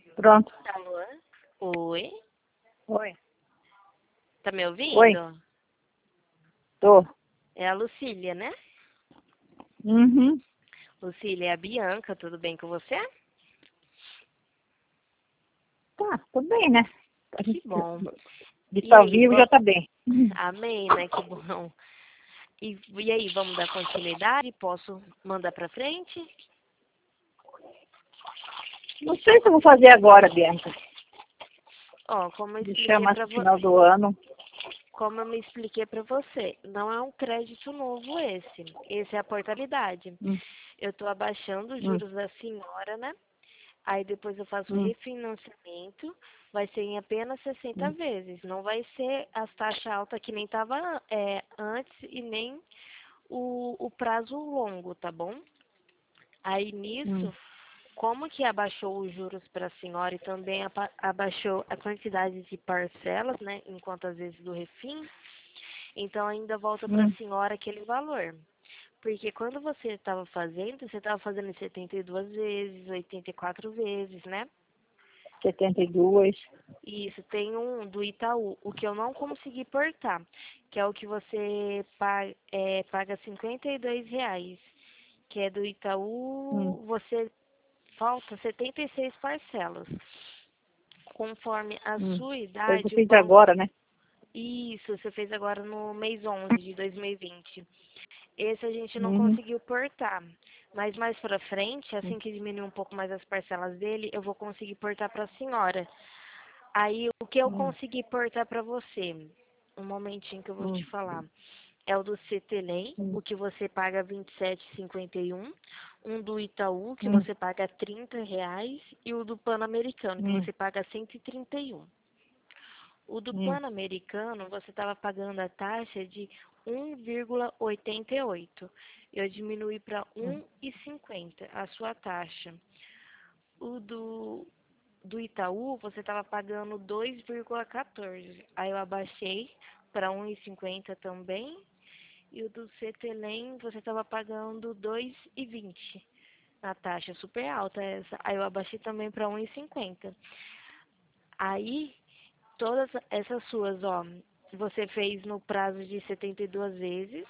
Pronto. Alô? Oi? Oi. Tá me ouvindo? Oi. Tô. É a Lucília, né? Uhum. Lucília, é a Bianca, tudo bem com você? Tá, tô bem, né? A Que gente, bom. de E estar aí, vivo já tá bem. amém, né? Que bom. E aí, vamos dar continuidade? Posso mandar pra frente? Não sei se eu vou fazer agora, Bianca. Ó, como eu Deixar expliquei mais pra pro final você, do ano. como eu me expliquei pra você, não é um crédito novo esse. Esse é a portabilidade. Hum, Eu tô abaixando os hum, juros da senhora, né? Aí depois eu faço o hum, refinanciamento, vai ser em apenas 60 hum, vezes. Não vai ser as taxas altas que nem estava antes e nem o prazo longo, tá bom? Aí hum, nisso, como que abaixou os juros para a senhora e também abaixou a quantidade de parcelas, né, enquanto às vezes do refim, então ainda volta para a hum. senhora aquele valor. Porque quando você estava fazendo em 72 vezes, 84 vezes, né? 72. Isso, tem um do Itaú, o que eu não consegui portar, que é o que você paga R$ 52, que é do Hum. Itaú, você falta 76 parcelas. Conforme a Hum. sua Foi o que eu idade, o fiz banco. agora, né? Isso, você fez agora no mês 11 de 2020. Esse a gente não Uhum. conseguiu portar. Mas mais pra frente, Hum, assim que diminuir um pouco mais as parcelas dele, eu vou conseguir portar pra senhora. Aí, o que eu hum, consegui portar pra você, um momentinho que eu vou te hum, falar, é o do Cetelem, hum, o que você paga R$ 27,51, um do Itaú, que hum, você paga R$ 30, e o do Pan-Americano, que hum, você paga 131. O do hum, Pan-Americano, você estava pagando a taxa de 1,88. Eu diminuí para hum, 1,50 a sua taxa. O do Itaú, você estava pagando 2,14. Aí eu abaixei para 1,50 também. E o do Cetelem, você estava pagando 2,20 na taxa, super alta essa. Aí eu abaixei também para 1,50. Aí, todas essas suas, ó, você fez no prazo de 72 vezes.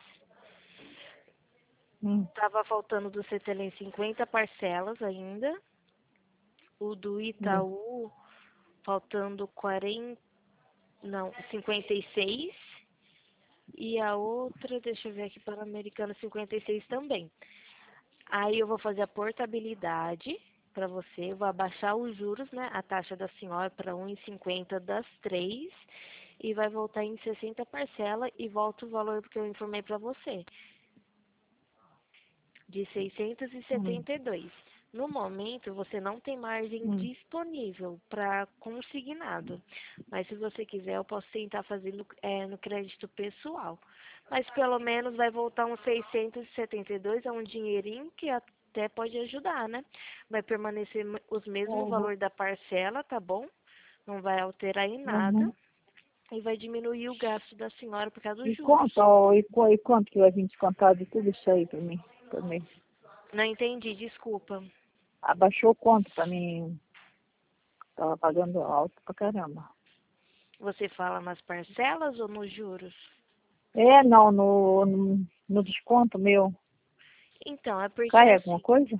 hum, Tava faltando do Cetelem 50 parcelas ainda. O do hum. Itaú, faltando 40, não, 56. E a outra, deixa eu ver aqui, para Pan-Americano 56 também. Aí eu vou fazer a portabilidade para você, eu vou abaixar os juros, né, a taxa da senhora para 1,50 das três e vai voltar em 60 parcela e volta o valor que eu informei para você, de Hum. 672. No momento, você não tem margem Hum. disponível para consignado, mas se você quiser, eu posso tentar fazer no crédito pessoal. Mas pelo menos vai voltar uns 672, é um dinheirinho que até pode ajudar, né? Vai permanecer os mesmos Uhum. valor da parcela, tá bom? Não vai alterar em nada. Uhum. E vai diminuir o gasto da senhora por causa dos E juros. quanto, ó, e quanto que vai vir descontado de tudo isso aí pra mim? Por mês? Não entendi, desculpa. Abaixou quanto pra mim? Tava pagando alto pra caramba. Você fala nas parcelas ou nos juros? É, não, no desconto meu, Então, é porque cai alguma assim, coisa?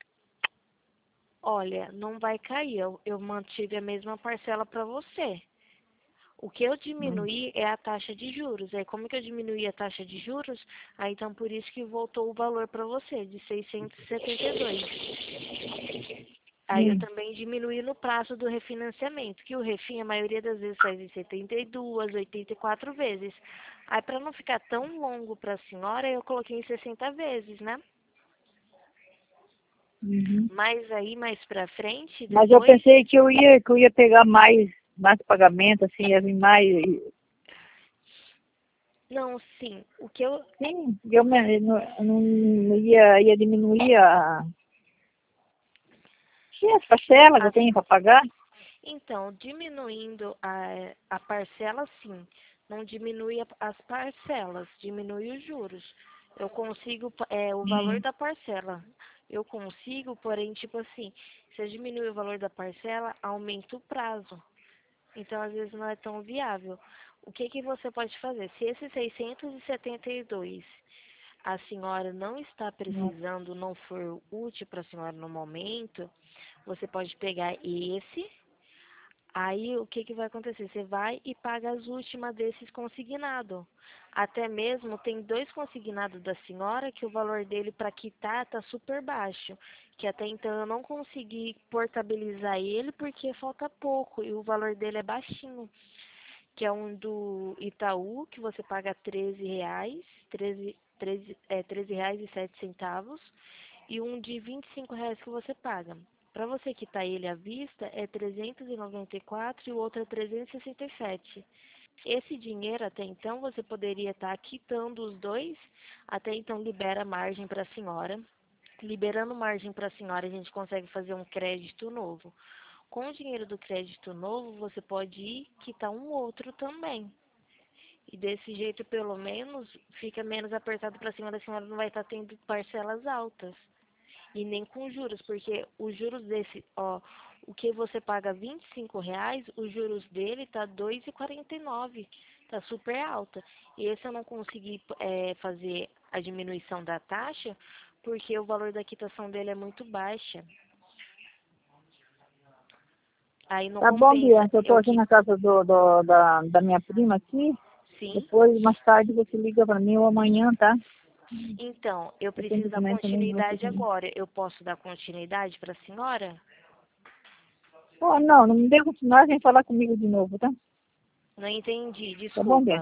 olha, não vai cair. Eu mantive a mesma parcela para você. O que eu Hum. diminuí é a taxa de juros. Aí, como que eu diminuí a taxa de juros? Aí, então, por isso que voltou o valor para você, de 672. Aí, eu Hum. também diminuí no prazo do refinanciamento, que o refim, a maioria das vezes, faz em 72, 84 vezes. Aí, para não ficar tão longo para a senhora, eu coloquei em 60 vezes, né? Uhum. Mas aí, mais para frente, Mas eu depois. pensei que eu ia pegar mais pagamento, assim, ia vir mais. Não, sim. O que eu. Sim, eu não ia diminuir sim, as parcelas que eu As, tenho para pagar. então, diminuindo a parcela, sim. Não diminui as parcelas, diminui os juros. Eu consigo o valor Hum. da parcela. Eu consigo, porém, tipo assim, se eu diminuir o valor da parcela, aumenta o prazo. Então, às vezes, não é tão viável. O que que você pode fazer? Se esse 672 a senhora não está precisando, não for útil para a senhora no momento, você pode pegar esse. Aí o que que vai acontecer? Você vai e paga as últimas desses consignados. Até mesmo tem dois consignados da senhora que o valor dele para quitar tá super baixo, que até então eu não consegui portabilizar ele porque falta pouco e o valor dele é baixinho, que é um do Itaú, que você paga R$ 13, 13 reais e 7 centavos, e um de R$ 25 que você paga. Para você quitar ele à vista é 394 e o outro é 367. Esse dinheiro até então você poderia estar quitando os dois, até então libera margem para a senhora. Liberando margem para a senhora, a gente consegue fazer um crédito novo. Com o dinheiro do crédito novo, você pode ir quitar um outro também. E desse jeito, pelo menos, fica menos apertado para a senhora não vai estar tendo parcelas altas. E nem com juros, porque os juros desse, ó, o que você paga R$ 25, os juros dele tá 2,49, tá super alta. E esse eu não consegui fazer a diminuição da taxa, porque o valor da quitação dele é muito baixa. Aí não Tá bom, compensa. Bianca, eu tô Eu aqui que na casa da minha prima aqui. sim. Depois, mais tarde, você liga para mim ou amanhã, tá? Então, eu Eu tenho preciso dar documento também de você continuidade também. agora. Eu posso dar continuidade para a senhora? Oh, não, não me dê continuar, vem falar comigo de novo, tá? Não entendi, Tá bom, Bianca? desculpa.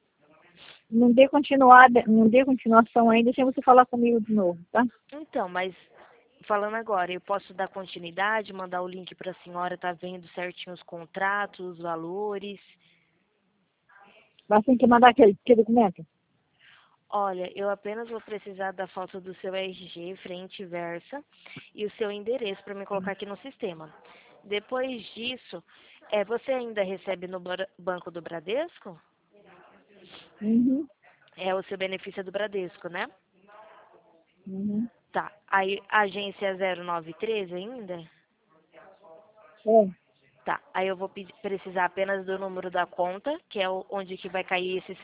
Não dê continuação ainda sem você falar comigo de novo, tá? Então, mas falando agora, eu posso dar continuidade, mandar o link para a senhora, tá vendo certinho os contratos, os valores. Mas tem que mandar aquele documento. Olha, eu apenas vou precisar da foto do seu RG, frente e versa, e o seu endereço para me colocar aqui no sistema. Depois disso, você ainda recebe no Banco do Bradesco? Uhum, É o seu benefício do Bradesco, né? uhum. Tá. Aí, agência 093 ainda? É, Tá. Aí eu vou precisar apenas do número da conta, que é onde que vai cair esses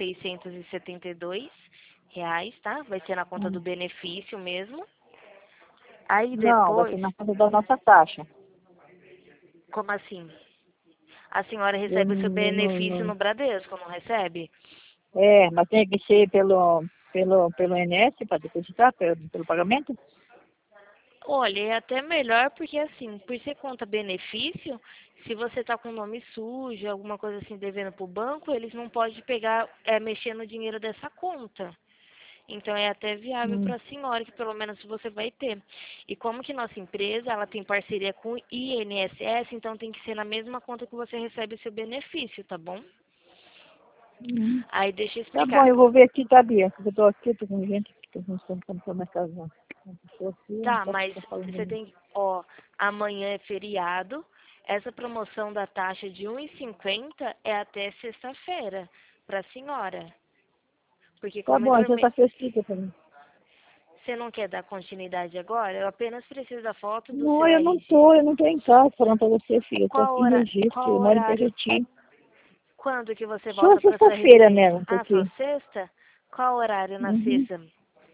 R$ 672, tá? Vai ser na conta do hum. benefício mesmo. Aí Não, vai depois, ser na conta da nossa taxa. como assim? A senhora Eu recebe o seu não, eu não, benefício não- no Bradesco, não recebe? Mas tem que ser pelo INSS para depositar, pelo pagamento? Olha, é até melhor porque assim, por ser conta benefício, se você tá com o nome sujo, alguma coisa assim devendo pro banco, eles não podem pegar, mexer no dinheiro dessa conta. Então é até viável Hum, para a senhora, que pelo menos você vai ter. E como que nossa empresa, ela tem parceria com o INSS, então tem que ser na mesma conta que você recebe o seu benefício, tá bom? hum. Aí deixa eu Tá bom, explicar. eu vou ver aqui, tá, Bia? Eu tô aqui, tô com gente que tô com na casa. Uma pessoa aqui, eu não Tá, posso mas ficar falando você muito. tem, ó, amanhã é feriado, essa promoção da taxa de 1,50 é até sexta-feira para a senhora. Porque Tá como é bom, então tá dormir, fresquita pra mim. você não quer dar continuidade agora? Eu apenas preciso da foto do Não, seu RG. eu não tô em casa falando pra você, filha. Eu tô aqui em registro, Qual eu moro em horário? Perriti. Quando que você Só volta para sua sexta-feira residência? mesmo, tô Ah, só aqui. sexta? Qual horário na Uhum. sexta?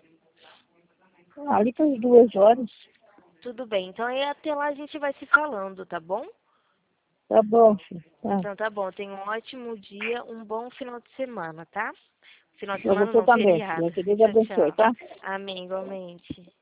Ali para as 2 horas. Tudo bem, então aí até lá a gente vai se falando, tá bom? Tá bom, filho. Tá. Então tá bom, tenha um ótimo dia, um bom final de semana, tá? Final de Pra semana você não, também, filha. feriado. Que Deus Tchau, abençoe, tchau. tá? Amém, igualmente.